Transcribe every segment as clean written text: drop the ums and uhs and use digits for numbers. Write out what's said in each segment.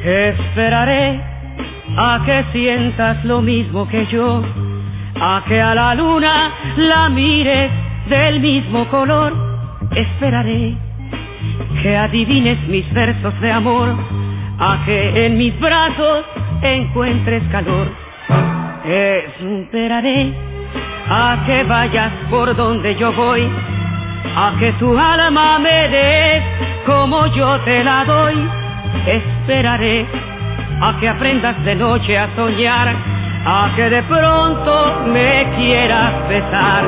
Esperaré a que sientas lo mismo que yo, a que a la luna la mires del mismo color. Esperaré que adivines mis versos de amor, a que en mis brazos encuentres calor. Esperaré a que vayas por donde yo voy, a que tu alma me des como yo te la doy. Esperaré a que aprendas de noche a soñar, a que de pronto me quieras besar.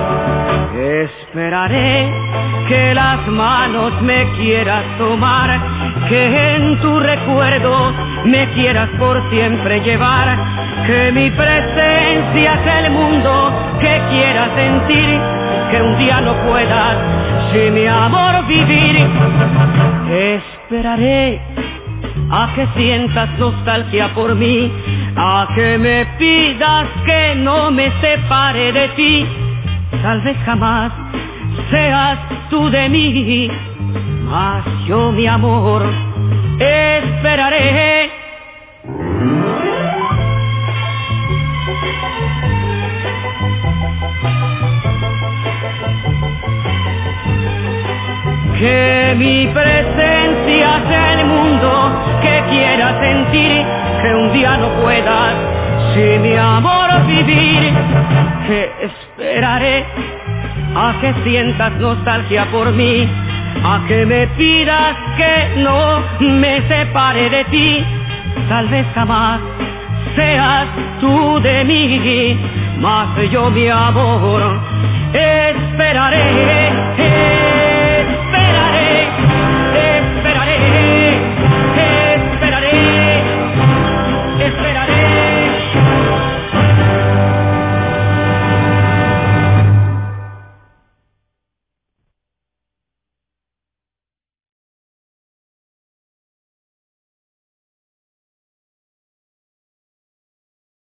Esperaré que las manos me quieras tomar, que en tu recuerdo me quieras por siempre llevar, que mi presencia es el mundo que quieras sentir, que un día no puedas sin mi amor vivir. Esperaré a que sientas nostalgia por mí, a que me pidas que no me separe de ti. Tal vez jamás seas tú de mí, mas yo, mi amor, esperaré. Que mi presencia sea el mundo que quiera sentir, que un día no puedas sin mi amor vivir. Que esperaré a que sientas nostalgia por mí, a que me pidas que no me separe de ti. Tal vez jamás seas tú de mí, mas yo, mi amor, esperaré.